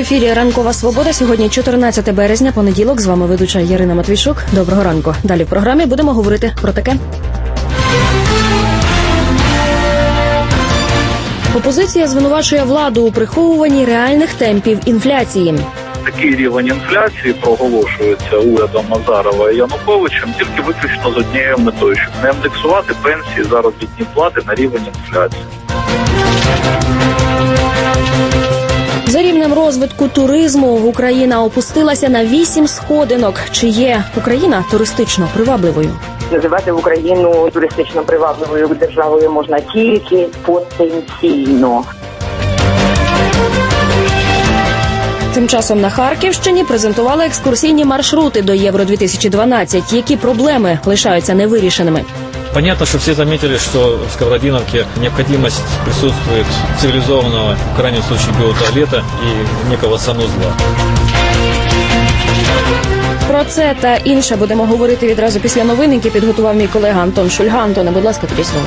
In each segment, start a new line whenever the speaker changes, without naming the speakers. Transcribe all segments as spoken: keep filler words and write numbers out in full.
ефірі «Ранкова Свобода». Сьогодні чотирнадцяте березня, понеділок. З вами ведуча Ярина Матвійчук. Доброго ранку. Далі в програмі будемо говорити про таке. Опозиція звинувачує владу у приховуванні реальних темпів інфляції.
Такий рівень інфляції проголошується урядом Азарова і Януковичем тільки виключно з однією метою, щоб не індексувати пенсії, заробітні плати на рівень інфляції.
За рівнем розвитку туризму Україна опустилася на вісім сходинок. Чи є Україна туристично привабливою?
Називати Україну туристично привабливою державою можна тільки потенційно.
Тим часом на Харківщині презентували екскурсійні маршрути до Євро дві тисячі дванадцять. Які проблеми лишаються невирішеними?
Понятно, что все заметили, что в Сковородиновке необходимость присутствует цивилизованного, в крайнем случае, биотуалета и некого санузла.
Про це та інше будемо говорити відразу після новин, які підготував мій колега Антон Шульга. Антоне, будь ласка, тобі слово.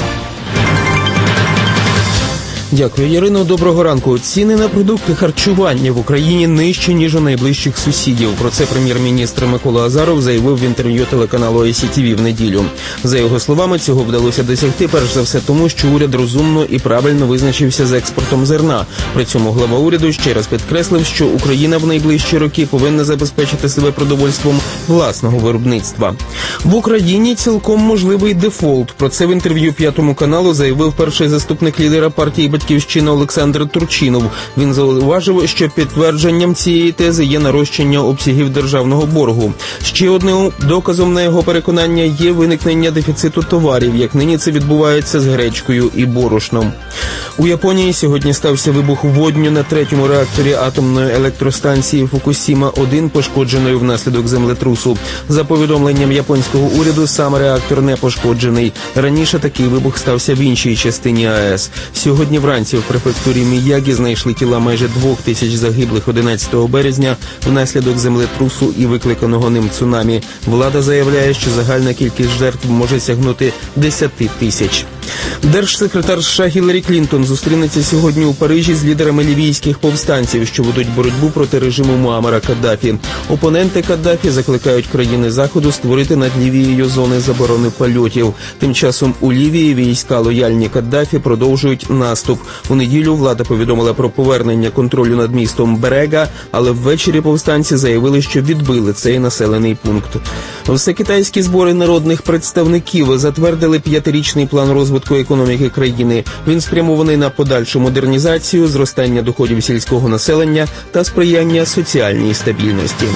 Дякую, Ярино. Доброго ранку. Ціни на продукти харчування в Україні нижчі, ніж у найближчих сусідів. Про це прем'єр-міністр Микола Азаров заявив в інтерв'ю телеканалу ай сі ті ві в неділю. За його словами, цього вдалося досягти перш за все тому, що уряд розумно і правильно визначився з експортом зерна. При цьому глава уряду ще раз підкреслив, що Україна в найближчі роки повинна забезпечити себе продовольством власного виробництва. В Україні цілком можливий дефолт. Про це в інтерв'ю П'ятому каналу заявив перший заступник лідера партії «Батьківщина» Олександр Турчинов. Він зауважив, що підтвердженням цієї тези є нарощення обсягів державного боргу. Ще одним доказом на його переконання є виникнення дефіциту товарів, як нині це відбувається з гречкою і борошном. У Японії сьогодні стався вибух водню на третьому реакторі атомної електростанції Фукусіма один, пошкодженою внаслідок землетрусу. За повідомленням японського уряду, сам реактор не пошкоджений. Раніше такий вибух стався в іншій частині а ес. Сьогодні вранці в префектурі Міягі знайшли тіла майже двох тисяч загиблих одинадцятого березня внаслідок землетрусу і викликаного ним цунамі. Влада заявляє, що загальна кількість жертв може сягнути десяти тисяч. Держсекретар США Гіларі Клінтон зустрінеться сьогодні у Парижі з лідерами лівійських повстанців, що ведуть боротьбу проти режиму Муаммара Каддафі. Опоненти Каддафі закликають країни Заходу створити над Лівією зони заборони польотів. Тим часом у Лівії війська, лояльні Каддафі, продовжують наступ. У неділю влада повідомила про повернення контролю над містом Берега, але ввечері повстанці заявили, що відбили цей населений пункт. Всекитайські збори народних представників затвердили п'ятирічний план розвитку економіки країни. Він спрямований на подальшу модернізацію, зростання доходів сільського населення та сприяння соціальній стабільності.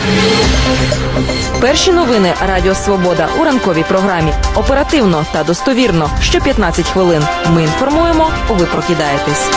Перші новини Радіо Свобода у ранковій програмі. Оперативно та достовірно. Що п'ятнадцять хвилин. Ми інформуємо, ви прокидаєтесь.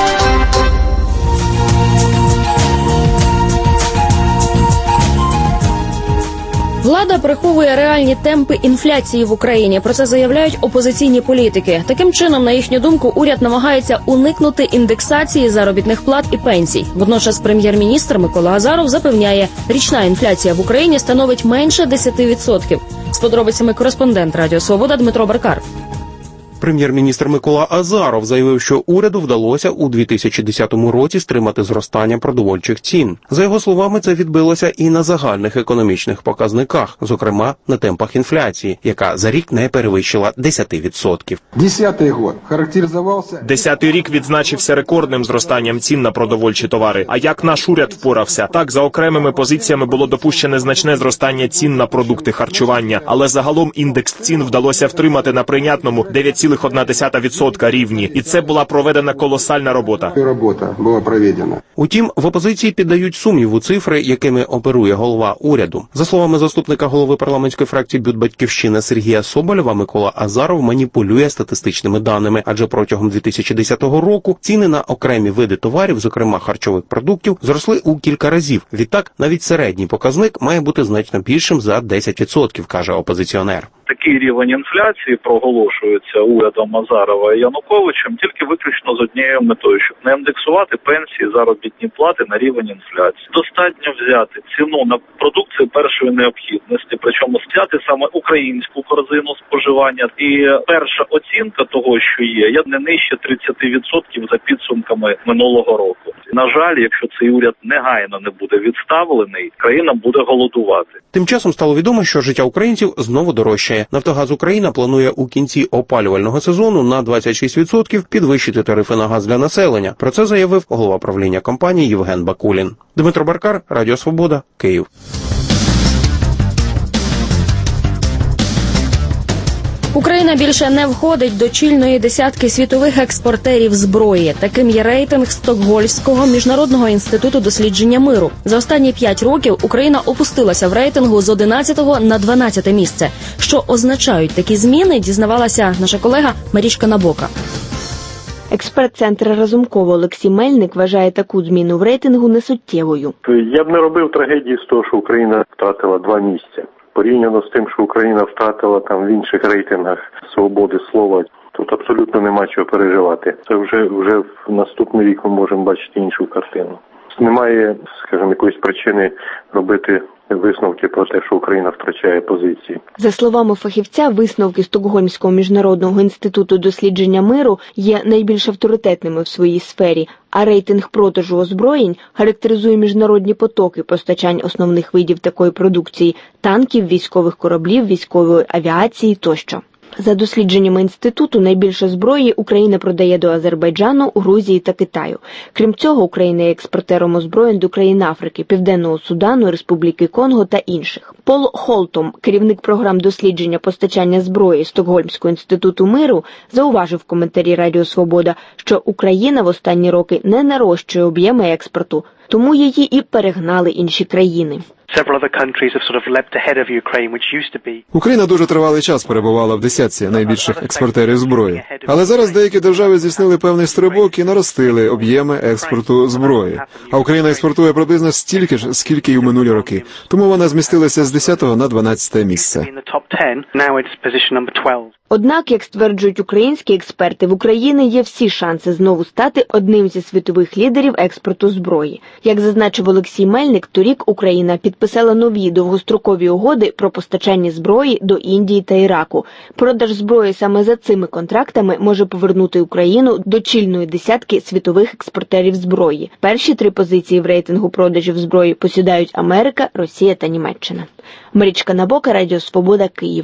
Влада приховує реальні темпи інфляції в Україні. Про це заявляють опозиційні політики. Таким чином, на їхню думку, уряд намагається уникнути індексації заробітних плат і пенсій. Водночас прем'єр-міністр Микола Азаров запевняє, річна інфляція в Україні становить менше десяти відсотків. З подробицями кореспондент Радіо Свобода Дмитро Баркар.
Прем'єр-міністр Микола Азаров заявив, що уряду вдалося у дві тисячі десятому році стримати зростання продовольчих цін. За його словами, це відбилося і на загальних економічних показниках, зокрема на темпах інфляції, яка за рік не перевищила десяти відсотків.
Десятий год характеризувався...
Десятий рік відзначився рекордним зростанням цін на продовольчі товари. А як наш уряд впорався? Так, за окремими позиціями було допущене значне зростання цін на продукти харчування, але загалом індекс цін вдалося втримати на прийнятному дев'ять цілих одна десята відсотка рівні. І це була проведена колосальна робота.
Робота була проведена.
Утім, в опозиції піддають сумніву цифри, якими оперує голова уряду. За словами заступника голови парламентської фракції «Бют Батьківщина» Сергія Соболєва, Микола Азаров маніпулює статистичними даними, адже протягом дві тисячі десятого року ціни на окремі види товарів, зокрема харчових продуктів, зросли у кілька разів. Відтак, навіть середній показник має бути значно більшим за десять відсотків, каже опозиціонер.
Такий рівень інфляції проголошується урядом Азарова і Януковичем тільки виключно з однією метою, щоб не індексувати пенсії, заробітні плати на рівень інфляції. Достатньо взяти ціну на продукцію першої необхідності, причому взяти саме українську корзину споживання. І перша оцінка того, що є, є не нижче тридцять відсотків за підсумками минулого року. На жаль, якщо цей уряд негайно не буде відставлений, країна буде голодувати.
Тим часом стало відомо, що життя українців знову дорожчає. «Нафтогаз Україна» планує у кінці опалювального сезону на двадцять шість відсотків підвищити тарифи на газ для населення. Про це заявив голова правління компанії Євген Бакулін. Дмитро Баркар, Радіо Свобода, Київ.
Україна більше не входить до чільної десятки світових експортерів зброї. Таким є рейтинг Стокгольмського міжнародного інституту дослідження миру. За останні п'ять років Україна опустилася в рейтингу з одинадцятого на дванадцяте місце. Що означають такі зміни, дізнавалася наша колега Марічка Набока.
Експерт центру Разумкова Олексій Мельник вважає таку зміну в рейтингу несуттєвою.
Я б не робив трагедії з того, що Україна втратила два місця. Порівняно з тим, що Україна втратила там в інших рейтингах свободи слова, тут абсолютно нема чого переживати. Це вже, вже в наступний рік ми можемо бачити іншу картину. Немає, скажімо, якоїсь причини робити висновки про те, що Україна втрачає позиції.
За словами фахівця, висновки Стокгольмського міжнародного інституту дослідження миру є найбільш авторитетними в своїй сфері, а рейтинг продажу озброєнь характеризує міжнародні потоки постачань основних видів такої продукції – танків, військових кораблів, військової авіації тощо. За дослідженнями інституту, найбільше зброї Україна продає до Азербайджану, Грузії та Китаю. Крім цього, Україна є експортером озброєнь до країн Африки, Південного Судану, Республіки Конго та інших. Пол Холтом, керівник програм дослідження постачання зброї Стокгольмського інституту миру, зауважив в коментарі Радіо Свобода, що Україна в останні роки не нарощує об'єми експорту, тому її і перегнали інші країни.
Україна дуже тривалий час перебувала в десятці найбільших експортерів зброї. Але зараз деякі держави здійснили певний стрибок і наростили об'єми експорту зброї. А Україна експортує приблизно стільки ж, скільки й у минулі роки. Тому вона змістилася з десятого на дванадцяте місце.
Однак, як стверджують українські експерти, в Україні є всі шанси знову стати одним зі світових лідерів експорту зброї. Як зазначив Олексій Мельник, торік Україна підписала нові довгострокові угоди про постачання зброї до Індії та Іраку. Продаж зброї саме за цими контрактами може повернути Україну до чільної десятки світових експортерів зброї. Перші три позиції в рейтингу продажів зброї посідають Америка, Росія та Німеччина. Марічка Набока, Радіо Свобода, Київ.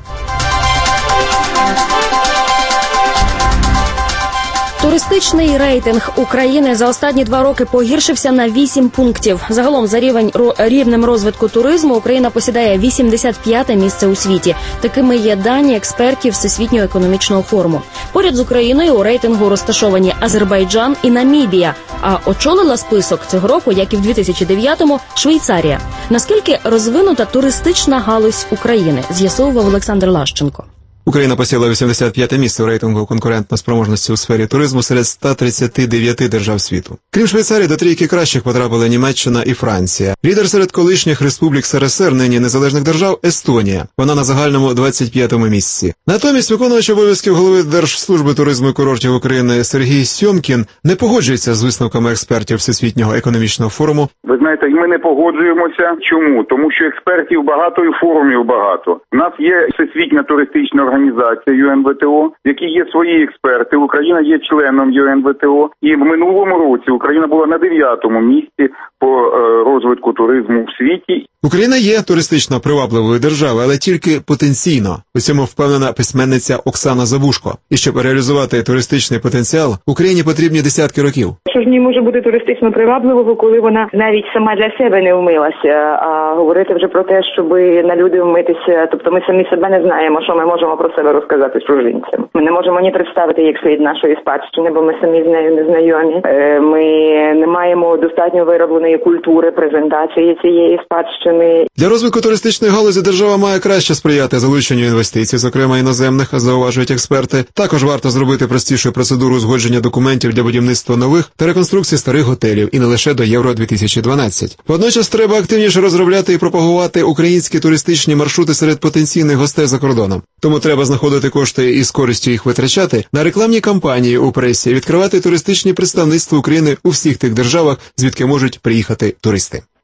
Туристичний рейтинг України за останні два роки погіршився на вісім пунктів. Загалом за рівень рівнем розвитку туризму Україна посідає вісімдесят п'яте місце у світі. Такими є дані експертів Всесвітнього економічного форуму. Поряд з Україною у рейтингу розташовані Азербайджан і Намібія, а очолила список цього року, як і в дві тисячі дев'ятому, Швейцарія. Наскільки розвинута туристична галузь України, з'ясовував Олександр Лащенко.
Україна посіла вісімдесят п'яте місце у рейтингу конкурентно-спроможності у сфері туризму серед ста тридцяти дев'яти держав світу. Крім Швейцарії, до трійки кращих потрапили Німеччина і Франція. Лідер серед колишніх республік СРСР, нині незалежних держав – Естонія. Вона на загальному двадцять п'ятому місці. Натомість виконувач обов'язків голови Держслужби туризму і курортів України Сергій Сьомкін не погоджується з висновками експертів Всесвітнього економічного форуму.
Ви знаєте, і ми не погоджуємося. Чому? Тому що експертів багато і форумів багато. У нас є Всесвітня туристична організація, Організація ю ен ве те о, в якій є свої експерти. Україна є членом ю ен ве те о. І в минулому році Україна була на дев'ятому місці по е, розвитку туризму в світі.
Україна є туристично привабливою державою, але тільки потенційно. У цьому впевнена письменниця Оксана Забушко. І щоб реалізувати туристичний потенціал, Україні потрібні десятки років.
Що ж не може бути туристично привабливого, коли вона навіть сама для себе не вмилася, а говорити вже про те, щоб на люди вмитися, тобто ми самі себе не знаємо, що ми можемо про себе розказати чужинцям. Ми не можемо ні представити як слід нашої спадщини, бо ми самі з нею не знайомі. Ми не маємо достатньо виробленої культури презентації цієї спадщини.
Для розвитку туристичної галузі держава має краще сприяти залученню інвестицій, зокрема іноземних, зауважують експерти. Також варто зробити простішу процедуру узгодження документів для будівництва нових та реконструкції старих готелів, і не лише до Євро дві тисячі дванадцять. Водночас треба активніше розробляти і пропагувати українські туристичні маршрути серед потенційних гостей за кордоном. Тому треба знаходити кошти і з користю їх витрачати на рекламні кампанії у пресі, відкривати туристичні представництва України у всіх тих державах, звідки можуть приїхати туристи.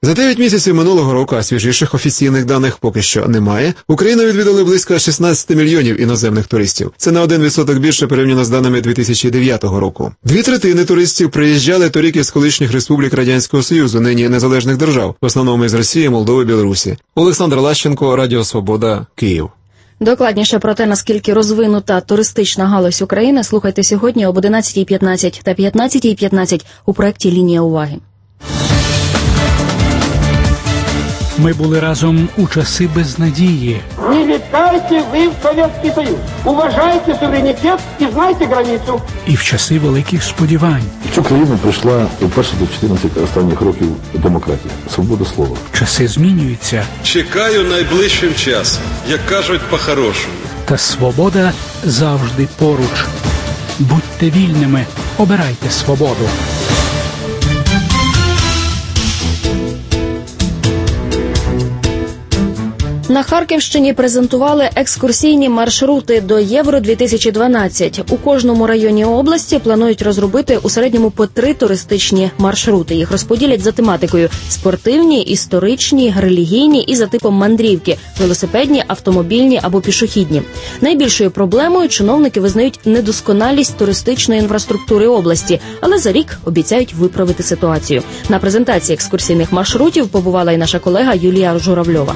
За дев'ять місяців минулого року, а свіжіших офіційних даних поки що немає, Україну відвідали близько шістнадцять мільйонів іноземних туристів. Це на один відсоток більше порівняно з даними дві тисячі дев'ятого року. Дві третини туристів приїжджали торік із колишніх республік Радянського Союзу, нині незалежних держав, в основному із Росії, Молдови, Білорусі. Олександр Лащенко, Радіо Свобода, Київ.
Докладніше про те, наскільки розвинута туристична галузь України, слухайте сьогодні об одинадцятій п'ятнадцять та п'ятнадцятій п'ятнадцять у проєкті «Лінія уваги».
Ми були разом у часи безнадії.
Не вітайте ви в Совєтський Союз. Уважайте суверенітет і знайте границю.
І в часи великих сподівань.
В цю країну прийшла вперше до чотирнадцяти останніх років демократія, свобода слова.
Часи змінюються.
Чекаю найближчим часом, як кажуть по-хорошому.
Та свобода завжди поруч. Будьте вільними, обирайте свободу.
На Харківщині презентували екскурсійні маршрути до Євро дві тисячі дванадцять. У кожному районі області планують розробити у середньому по три туристичні маршрути. Їх розподілять за тематикою – спортивні, історичні, релігійні і за типом мандрівки – велосипедні, автомобільні або пішохідні. Найбільшою проблемою чиновники визнають недосконалість туристичної інфраструктури області, але за рік обіцяють виправити ситуацію. На презентації екскурсійних маршрутів побувала і наша колега Юлія Журавльова.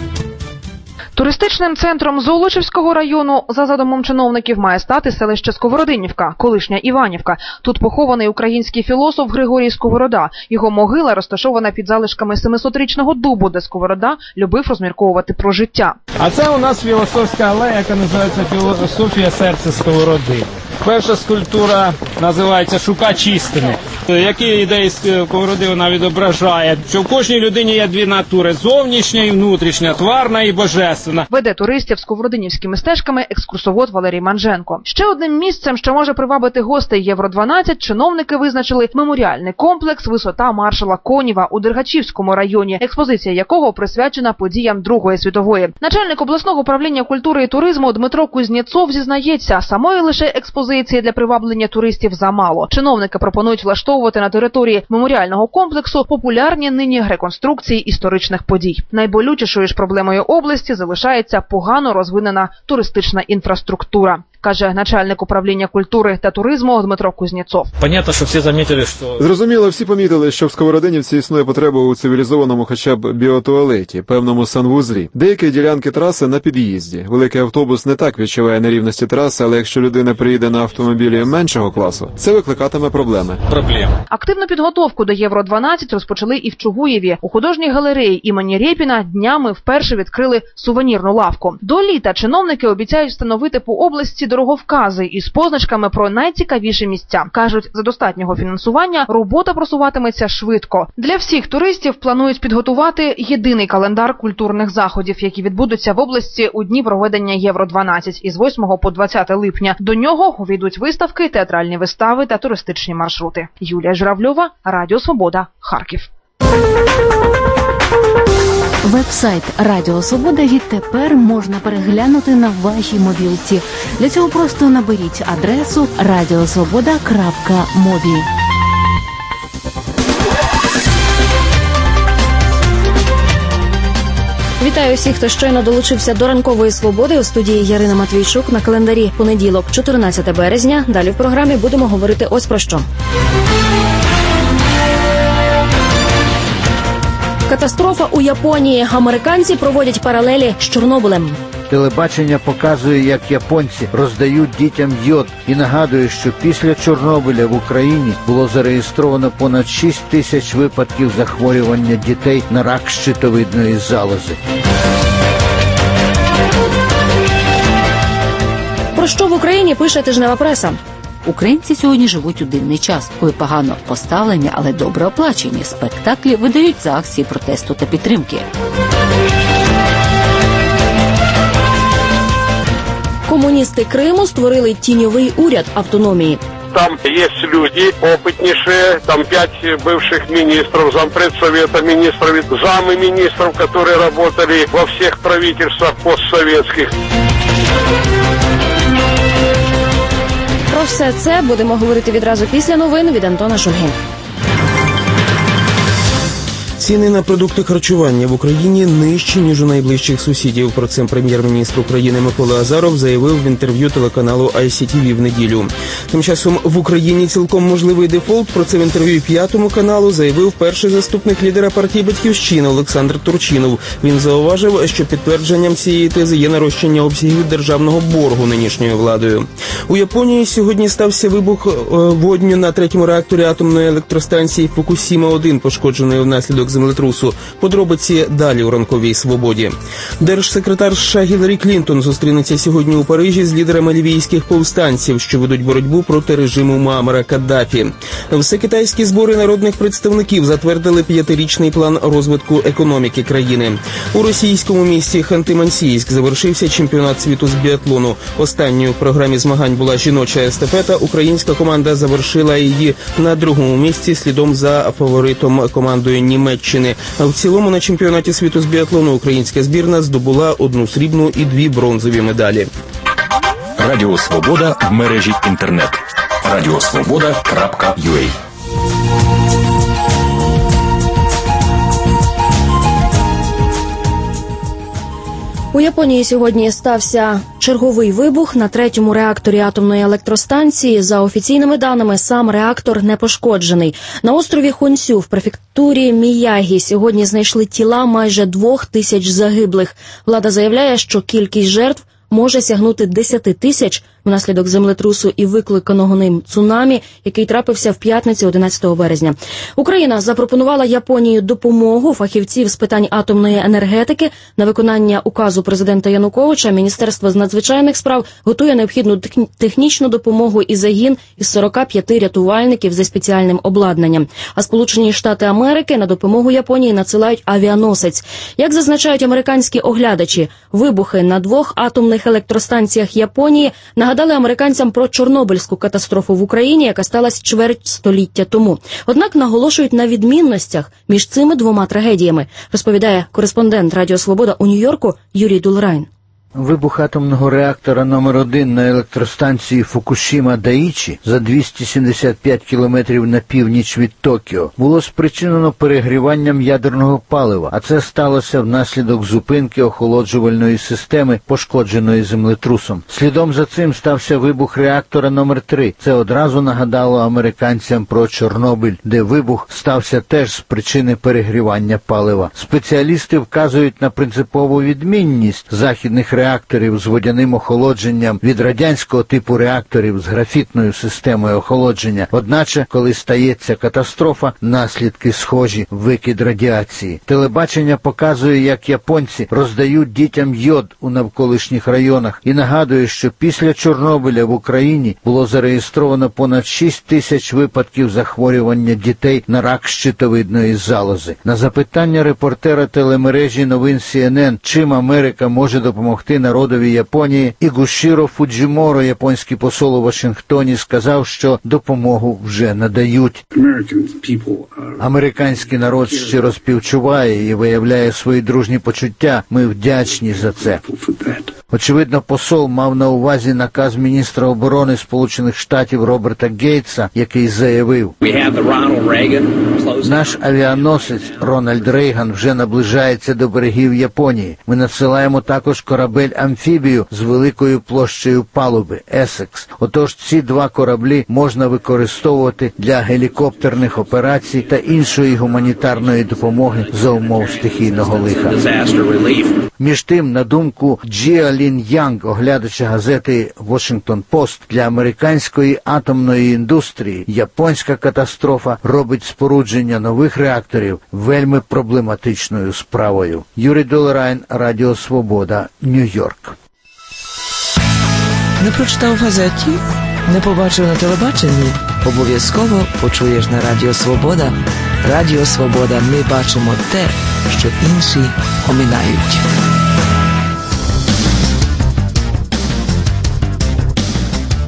Туристичним центром Золочівського району за задумом чиновників має стати селище Сковородинівка, колишня Іванівка. Тут похований український філософ Григорій Сковорода. Його могила розташована під залишками семисотрічного дубу, де Сковорода любив розмірковувати про життя.
А це у нас філософська алея, яка називається «Філософія серця Сковороди». Перша скульптура називається «Шукач істини». Які ідеї Сковороди вона відображає? Що в кожній людині є дві натури – зовнішня і внутрішня, тварна і божественна.
Веде туристів сковородинівськими стежками екскурсовод Валерій Манженко. Ще одним місцем, що може привабити гостей Євро дванадцять, чиновники визначили меморіальний комплекс «Висота маршала Конєва» у Дергачівському районі, експозиція якого присвячена подіям Другої світової. Начальник обласного управління культури і туризму Дмитро Кузнєцов зізнається, самої лише експозиції для приваблення туристів замало. Чиновники пропонують влаштовувати на території меморіального комплексу популярні нині реконструкції історичних подій. Найболючішою ж проблемою області залишається погано розвинена туристична інфраструктура, каже начальник управління культури та туризму Дмитро Кузнєцов.
Понятно, що всі замітили, що...
Зрозуміло, всі помітили, що в Сковородинівці існує потреба у цивілізованому хоча б біотуалеті, певному санвузлі. Деякі ділянки траси на під'їзді. Великий автобус не так відчуває нерівності траси, але якщо людина приїде на автомобілі меншого класу, це викликатиме проблеми.
Проблем.
Активну підготовку до Євро дванадцять розпочали і в Чугуєві. У художній галереї імені Рєпіна днями вперше відкрили сувенірну лавку. До літа чиновники обіцяють встановити по області дороговкази із позначками про найцікавіші місця. Кажуть, за достатнього фінансування робота просуватиметься швидко. Для всіх туристів планують підготувати єдиний календар культурних заходів, які відбудуться в області у дні проведення Євро дванадцять із восьмого по двадцяте липня. До нього увійдуть виставки, театральні вистави та туристичні маршрути. Юлія Журавльова, Радіо Свобода, Харків.
Веб-сайт Радіо Свобода відтепер можна переглянути на вашій мобілці. Для цього просто наберіть адресу радіосвобода крапка мобі.
Вітаю всіх, хто щойно долучився до ранкової свободи. У студії Ярина Матвійчук. На календарі понеділок, чотирнадцяте березня. Далі в програмі будемо говорити ось про що. Катастрофа у Японії. Американці проводять паралелі з Чорнобилем.
Телебачення показує, як японці роздають дітям йод і нагадує, що після Чорнобиля в Україні було зареєстровано понад шість тисяч випадків захворювання дітей на рак щитовидної залози.
Про що в Україні пише тижнева преса?
Українці сьогодні живуть у дивний час, коли погано поставлені, але добре оплачені спектаклі видають за акції протесту та підтримки.
Комуністи Криму створили тіньовий уряд автономії.
Там есть люди опытнейшие, там пять бывших министров, зампредсовета министров, замы министров, которые работали во всех правительствах постсоветских.
Про все це будемо говорити відразу після новин від Антона Шульги.
Ціни на продукти харчування в Україні нижчі, ніж у найближчих сусідів. Про це прем'єр-міністр України Микола Азаров заявив в інтерв'ю телеканалу ай сі ті ві в неділю. Тим часом в Україні цілком можливий дефолт. Про це в інтерв'ю П'ятому каналу заявив перший заступник лідера партії «Батьківщина» Олександр Турчинов. Він зауважив, що підтвердженням цієї тези є нарощення обсягів державного боргу нинішньою владою. У Японії сьогодні стався вибух водню на третьому реакторі атомної електростанції Фукусіма один, пошкодженої внаслідок землетрусу. Подробиці далі у ранковій свободі. Держсекретар США Гіларі Клінтон зустрінеться сьогодні у Парижі з лідерами лівійських повстанців, що ведуть боротьбу проти режиму Муаммара Каддафі. Всекитайські збори народних представників затвердили п'ятирічний план розвитку економіки країни. У російському місті Ханти-Мансійськ завершився чемпіонат світу з біатлону. Останньою в програмі змагань була жіноча естафета. Українська команда завершила її на другому місці слідом за фаворитом командою Німеччини. А в цілому на чемпіонаті світу з біатлону українська збірна здобула одну срібну і дві бронзові медалі.
Радіо Свобода в мережі інтернет. радіосвобода крапка ю а.
У Японії сьогодні стався черговий вибух на третьому реакторі атомної електростанції. За офіційними даними, сам реактор не пошкоджений. На острові Хонсю в префектурі Міягі сьогодні знайшли тіла майже двох тисяч загиблих. Влада заявляє, що кількість жертв може сягнути десяти тисяч внаслідок землетрусу і викликаного ним цунамі, який трапився в п'ятницю одинадцятого березня. Україна запропонувала Японії допомогу фахівців з питань атомної енергетики. На виконання указу президента Януковича Міністерство з надзвичайних справ готує необхідну технічну допомогу і загін із сорока п'яти рятувальників зі спеціальним обладнанням. А Сполучені Штати Америки на допомогу Японії надсилають авіаносець. Як зазначають американські оглядачі, вибухи на двох атомних електростанціях Японії нагадали американцям про Чорнобильську катастрофу в Україні, яка сталася чверть століття тому. Однак наголошують на відмінностях між цими двома трагедіями, розповідає кореспондент Радіо Свобода у Нью-Йорку Юрій Дулрайн.
Вибух атомного реактора номер один на електростанції Фукушіма-Даїчі за двісті сімдесят п'ять кілометрів на північ від Токіо було спричинено перегріванням ядерного палива, а це сталося внаслідок зупинки охолоджувальної системи, пошкодженої землетрусом. Слідом за цим стався вибух реактора номер три. Це одразу нагадало американцям про Чорнобиль, де вибух стався теж з причини перегрівання палива. Спеціалісти вказують на принципову відмінність західних реакторів з водяним охолодженням від радянського типу реакторів з графітною системою охолодження. Одначе, коли стається катастрофа, наслідки схожі – викид радіації. Телебачення показує, як японці роздають дітям йод у навколишніх районах і нагадує, що після Чорнобиля в Україні було зареєстровано понад шість тисяч випадків захворювання дітей на рак щитовидної залози. На запитання репортера телемережі новин Сі Ен Ен, чим Америка може допомогти народові Японії, Ігушіро Фуджіморо, японський посол у Вашингтоні, сказав, що допомогу вже надають. Американський народ щиро співчуває і виявляє свої дружні почуття. Ми вдячні за це. Очевидно, посол мав на увазі наказ міністра оборони Сполучених Штатів Роберта Гейтса, який заявив: «Наш авіаносець Рональд Рейган вже наближається до берегів Японії. Ми надсилаємо також корабель-амфібію з великою площею палуби «Есекс». Отож, ці два кораблі можна використовувати для гелікоптерних операцій та іншої гуманітарної допомоги за умов стихійного лиха». Між тим, на думку Джіа Лін Янг, оглядача газети «Вашингтон Пост», для американської атомної індустрії японська катастрофа робить спорудження нових реакторів вельми проблематичною справою. Юрій Долорайн, Радіо Свобода, Нью-Йорк.
Не прочитав в газеті? Не побачив на телебаченні? Обов'язково почуєш на Радіо Свобода. Радіо Свобода. Ми бачимо те, що інші оминають.
Комуністи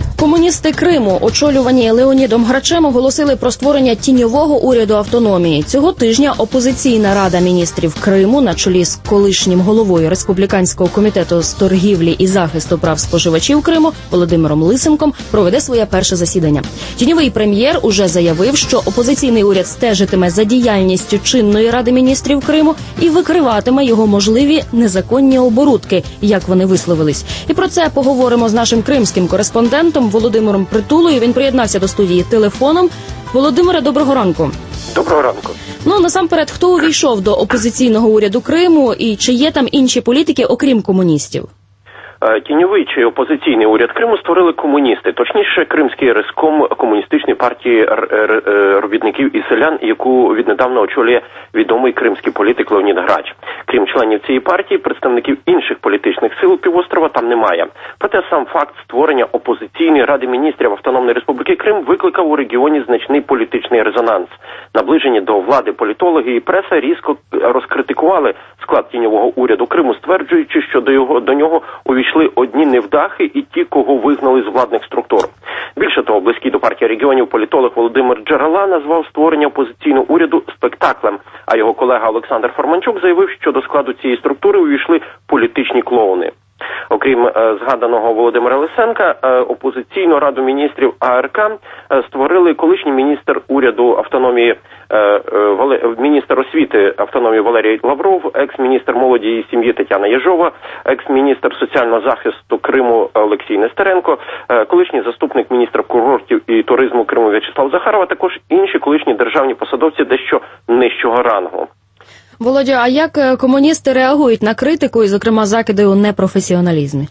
Комуністи Криму, очолювані Леонідом Грачем, оголосили про створення тіньового уряду автономії. Цього тижня опозиційна рада міністрів Криму на чолі з колишнім головою Республіканського комітету з торгівлі і захисту прав споживачів Криму Володимиром Лисенком проведе своє перше засідання. Тіньовий прем'єр уже заявив, що опозиційний уряд стежитиме за діяльністю чинної ради міністрів Криму і викриватиме його можливі незаконні оборудки, як вони висловились. І про це поговоримо з нашим кримським кореспондентом Володимиром Притулою. Він приєднався до студії телефоном. Володимире, доброго ранку.
Доброго ранку.
Ну, насамперед, хто увійшов до опозиційного уряду Криму і чи є там інші політики, окрім комуністів?
Тіньовий чи опозиційний уряд Криму створили комуністи, точніше Кримський райком комуністичної партії робітників і селян, яку віднедавна очолює відомий кримський політик Леонід Грач. Крім членів цієї партії, представників інших політичних сил півострова там немає. Проте сам факт створення опозиційної ради міністрів Автономної Республіки Крим викликав у регіоні значний політичний резонанс. Наближені до влади політологи і преса різко розкритикували склад тіньового уряду Криму, стверджуючи, що до його до нього увійшли одні невдахи і ті, кого вигнали з владних структур. Більше того, близький до партії регіонів політолог Володимир Джерела назвав створення опозиційного уряду спектаклем, а його колега Олександр Форманчук заявив, що до складу цієї структури увійшли політичні клоуни. Окрім е, згаданого Володимира Лисенка, е, опозиційну раду міністрів АРК е, створили колишній міністр уряду автономії, е, е, Вале, міністр освіти автономії Валерій Лавров, екс-міністр молоді і сім'ї Тетяна Єжова, екс-міністр соціального захисту Криму Олексій Нестеренко, е, колишній заступник міністра курортів і туризму Криму В'ячеслав Захаров, а також інші колишні державні посадовці дещо нижчого рангу.
Володя, а як комуністи реагують на критику і, зокрема, закиди у непрофесіоналізмі?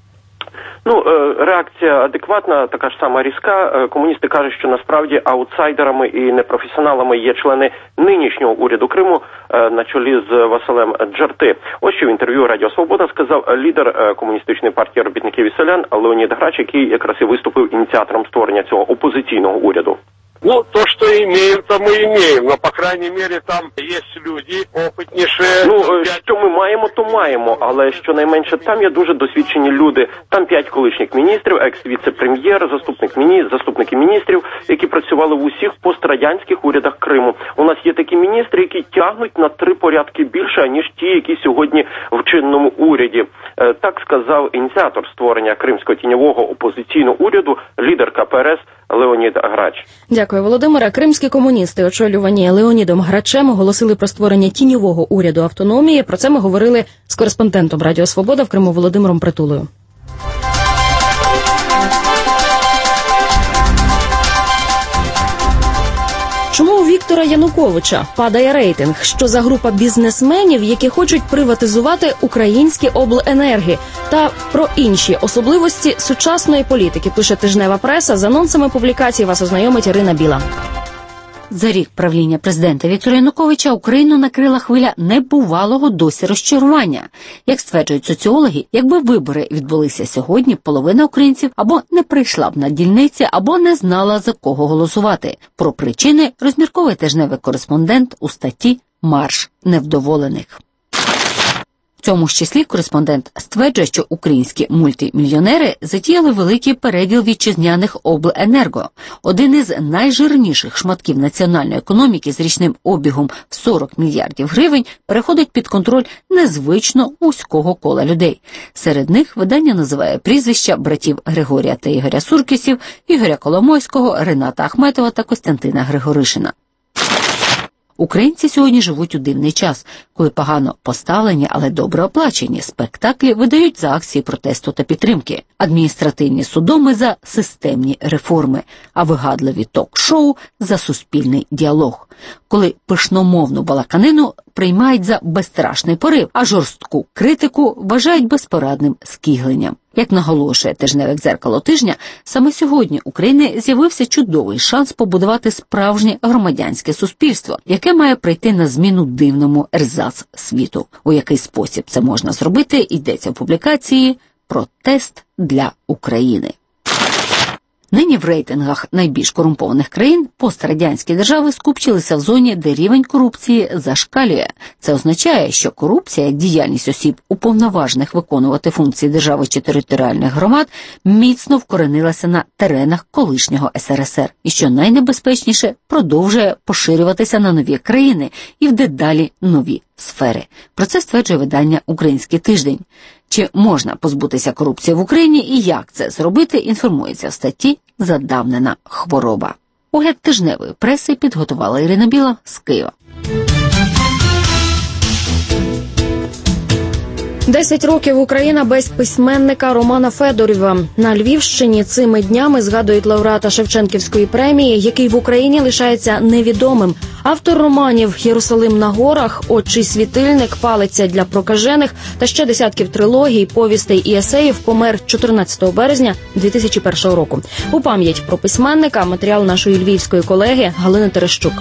Ну, реакція адекватна, така ж сама різка. Комуністи кажуть, що насправді аутсайдерами і непрофесіоналами є члени нинішнього уряду Криму на чолі з Василем Джарти. Ось що в інтерв'ю Радіо Свобода сказав лідер комуністичної партії робітників і селян Леонід Грач, який якраз і виступив ініціатором створення цього опозиційного уряду.
Ну, то, что имеем, то мы имеем, но, по крайней мере, там есть люди опытнейшие.
Ну, що ми маємо, то маємо, але щонайменше там є дуже досвідчені люди. Там п'ять колишніх міністрів, екс-віце-прем'єр, заступник міністр, заступники міністрів, які працювали в усіх пострадянських урядах Криму. У нас є такі міністри, які тягнуть на три порядки більше, ніж ті, які сьогодні в чинному уряді. Так сказав ініціатор створення кримського тіньового опозиційного уряду, лідер ка пе ер ес Леонід Грач.
Дякую, Володимире. Кримські комуністи, очолювані Леонідом Грачем, оголосили про створення тіньового уряду автономії. Про це ми говорили з кореспондентом Радіо Свобода в Криму Володимиром Притулою. Чому у Віктора Януковича падає рейтинг? Що за група бізнесменів, які хочуть приватизувати українські обленерги? Та про інші особливості сучасної політики пише тижнева преса. З анонсами публікацій вас ознайомить Ірина Біла.
За рік правління президента Віктора Януковича Україну накрила хвиля небувалого досі розчарування. Як стверджують соціологи, якби вибори відбулися сьогодні, половина українців або не прийшла б на дільниці, або не знала, за кого голосувати. Про причини розмірковує тижневий кореспондент у статті «Марш невдоволених». В цьому ж числі кореспондент стверджує, що українські мультимільйонери затіяли великий переділ вітчизняних обленерго. Один із найжирніших шматків національної економіки з річним обігом в сорок мільярдів гривень переходить під контроль незвично вузького кола людей. Серед них видання називає прізвища братів Григорія та Ігоря Суркісів, Ігоря Коломойського, Рената Ахметова та Костянтина Григоришина. Українці сьогодні живуть у дивний час, коли погано поставлені, але добре оплачені спектаклі видають за акції протесту та підтримки, адміністративні судоми за системні реформи, а вигадливі ток-шоу за суспільний діалог. Коли пишномовну балаканину приймають за безстрашний порив, а жорстку критику вважають безпорадним скігленням. Як наголошує тижневик «Дзеркало тижня», саме сьогодні України з'явився чудовий шанс побудувати справжнє громадянське суспільство, яке має прийти на зміну дивному ерзац світу. У який спосіб це можна зробити, йдеться в публікації «Протест для України». Нині в рейтингах найбільш корумпованих країн пострадянські держави скупчилися в зоні, де рівень корупції зашкалює. Це означає, що корупція, як діяльність осіб, уповноважених виконувати функції держави чи територіальних громад, міцно вкоренилася на теренах колишнього ес ер ес ер. І що найнебезпечніше, продовжує поширюватися на нові країни і в дедалі нові сфери. Про це стверджує видання «Український тиждень». Чи можна позбутися корупції в Україні і як це зробити, інформується в статті «Задавнена хвороба». Огляд тижневої преси підготувала Ірина Біла з Києва.
Десять років Україна без письменника Романа Федорєва. На Львівщині цими днями згадують лауреата Шевченківської премії, який в Україні лишається невідомим. Автор романів «Єрусалим на горах», «Отчий світильник», «Палиця для прокажених» та ще десятків трилогій, повістей і есеїв помер чотирнадцятого березня дві тисячі першого року. У пам'ять про письменника матеріал нашої львівської колеги Галини Терещук.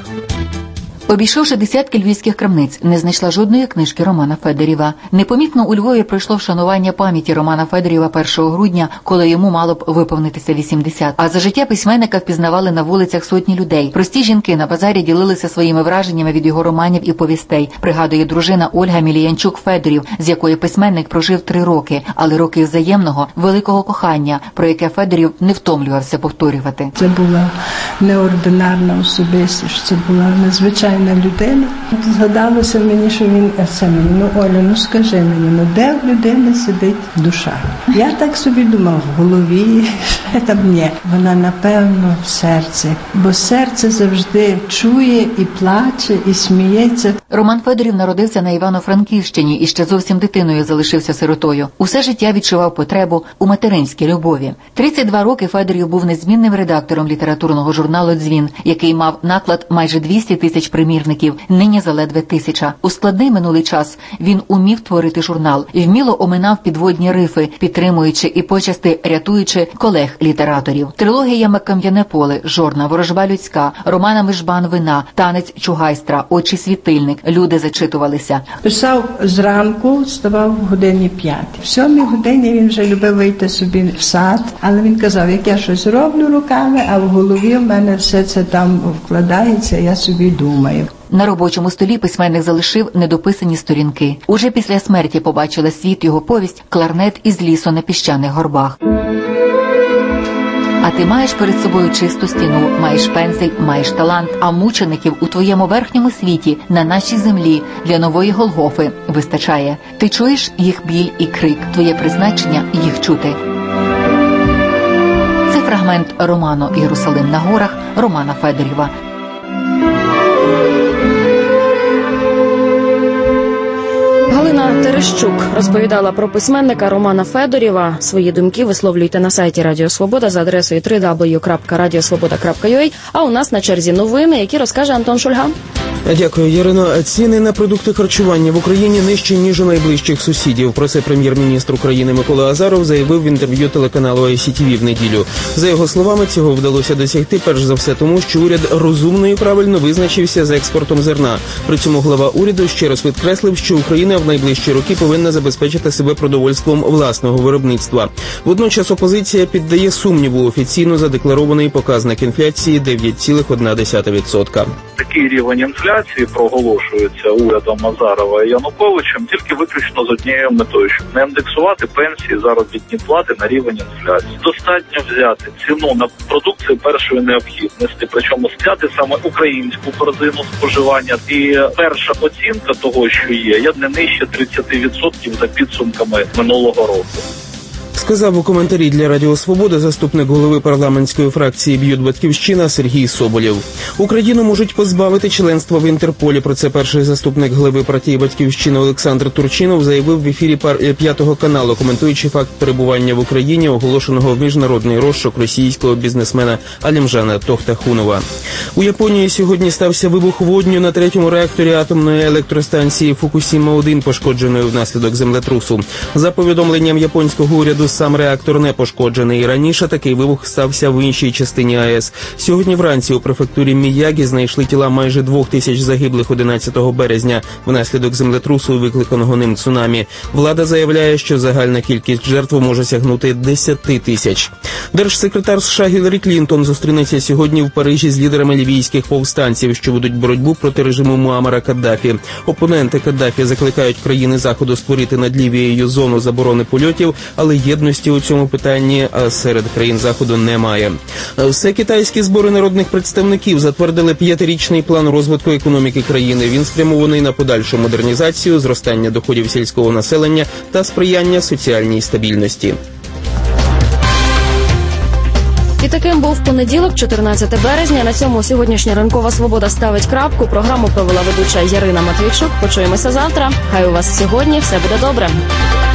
Обійшовши десятки львівських крамниць, не знайшла жодної книжки Романа Федорєва. Непомітно у Львові пройшло вшанування пам'яті Романа Федорєва першого грудня, коли йому мало б виповнитися вісімдесят. А за життя письменника впізнавали на вулицях сотні людей. Прості жінки на базарі ділилися своїми враженнями від його романів і повістей, пригадує дружина Ольга Міліянчук-Федорів, з якої письменник прожив три роки, але роки взаємного, великого кохання, про яке Федорів не втомлювався повторювати.
Це була неординарна особистість, це була незвичайна людина. Згадалося мені, що він це мені, ну Оля, ну скажи мені, ну де в людини сидить душа? Я так собі думав, в голові, там ні. Вона, напевно, в серці, бо серце завжди чує і плаче, і сміється.
Роман Федорів народився на Івано-Франківщині і ще зовсім дитиною залишився сиротою. Усе життя відчував потребу у материнській любові. тридцять два роки Федорів був незмінним редактором літературного журналу «Дзвін», який мав наклад майже двісті тисяч примірників, нині заледве тисяча. У складний минулий час він умів творити журнал, вміло оминав підводні рифи, підтримуючи і почасти рятуючи колег-літераторів. Трилогіями «Кам'яне поле», «Жорна», «Ворожба людська», романами «Жбан вина», «Танець Чугайстра», «Отчий світильник». Люди зачитувалися.
Писав зранку, вставав в годині п'ятій. В сьомій годині він вже любив вийти собі в сад, але він казав, як я щось роблю руками, а в голові в мене все це там вкладається, я собі думаю.
На робочому столі письменник залишив недописані сторінки. Уже після смерті побачила світ його повість «Кларнет із лісу на піщаних горбах». А ти маєш перед собою чисту стіну, маєш пензель, маєш талант, а мучеників у твоєму верхньому світі, на нашій землі, для нової Голгофи вистачає. Ти чуєш їх біль і крик, твоє призначення їх чути. Це фрагмент роману «Єрусалим на горах» Романа Федорєва.
Галина Терещук розповідала про письменника Романа Федорєва. Свої думки висловлюйте на сайті Радіо Свобода за адресою дабл ю дабл ю дабл ю крапка радіосвобода крапка ю а, а у нас на черзі новини, які розкаже Антон Шульга.
Дякую, Ярино. Ціни на продукти харчування в Україні нижчі, ніж у найближчих сусідів. Про це прем'єр-міністр України Микола Азаров заявив в інтерв'ю телеканалу ай сі ті ві в неділю. За його словами, цього вдалося досягти перш за все тому, що уряд розумно і правильно визначився з експортом зерна. При цьому глава уряду ще раз підкреслив, що Україна в найближчі роки повинна забезпечити себе продовольством власного виробництва. Водночас опозиція піддає сумніву офіційно задекларований показник інфляції дев'ять цілих одна десята відсотка.
Такий рівень інфляції проголошується урядом Азарова і Януковичем тільки виключно з однією метою, щоб не індексувати пенсії, заробітні плати на рівень інфляції. Достатньо взяти ціну на продукцію першої необхідності, причому взяти саме українську корзину споживання. І перша оцінка того, що є, є не нижче тридцять відсотків за підсумками минулого року.
Сказав у коментарі для Радіо Свобода заступник голови парламентської фракції «Б'ют Батьківщина» Сергій Соболєв. Україну можуть позбавити членства в Інтерполі. Про це перший заступник глави партії «Батьківщина» Олександр Турчинов заявив в ефірі п'ятого каналу, коментуючи факт перебування в Україні, оголошеного в міжнародний розшук російського бізнесмена Алімжана Тохтахунова. У Японії сьогодні стався вибух водню на третьому реакторі атомної електростанції Фукусіма один, пошкодженої внаслідок землетрусу. За повідомленням японського уряду, сам реактор не пошкоджений. Раніше такий вибух стався в іншій частині АЕС. Сьогодні вранці у префектурі Міягі знайшли тіла майже двох тисяч загиблих одинадцятого березня внаслідок землетрусу, викликаного ним цунамі. Влада заявляє, що загальна кількість жертв може сягнути десяти тисяч. Держсекретар США Гіларі Клінтон зустрінеться сьогодні в Парижі з лідерами лівійських повстанців, що ведуть боротьбу проти режиму Муаммара Каддафі. Опоненти Каддафі закликають країни Заходу створити над Лівією зону заборони польотів, але єдності у цьому питанні серед країн Заходу немає. Все китайські збори народних представників затвердили п'ятирічний план розвитку економіки країни. Він спрямований на подальшу модернізацію, зростання доходів сільського населення та сприяння соціальній стабільності.
І таким був понеділок, чотирнадцяте березня. На цьому сьогоднішня ранкова свобода ставить крапку. Програму провела ведуча Ярина Матвійчук. Почуємося завтра. Хай у вас сьогодні все буде добре.